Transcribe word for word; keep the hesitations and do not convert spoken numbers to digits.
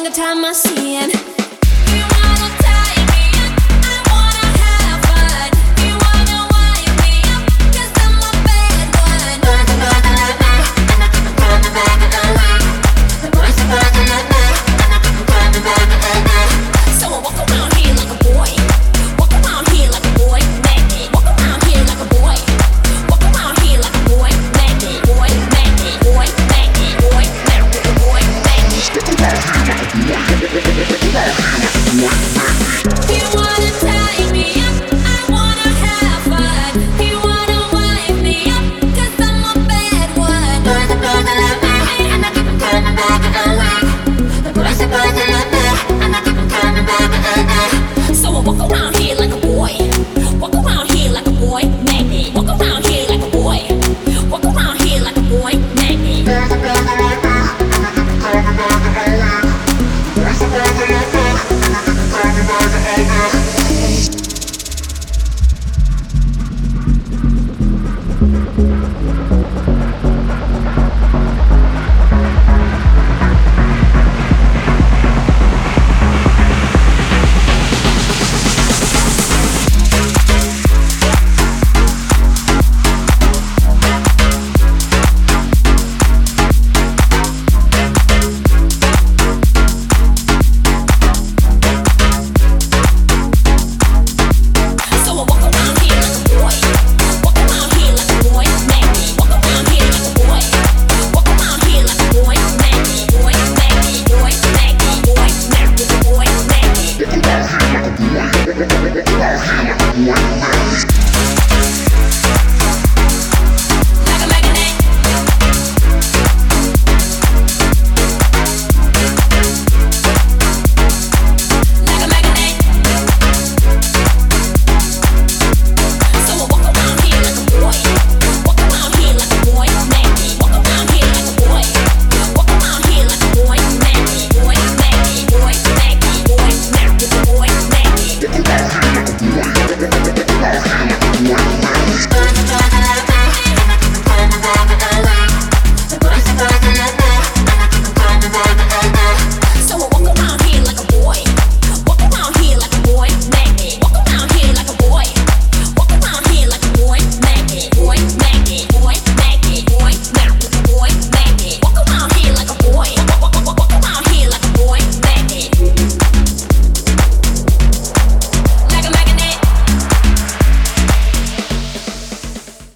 the time I see it. You wanna tie me up, I wanna have fun. You wanna wind me up, 'cause I'm a bad one. So I walk around here like a boy. Walk around here like a boy, naked. Walk around here like a boy. Walk around here like a boy, naked. Boy, naked. Boy, naked. Boy, naked. Boy, naked. Walk around here like a boy.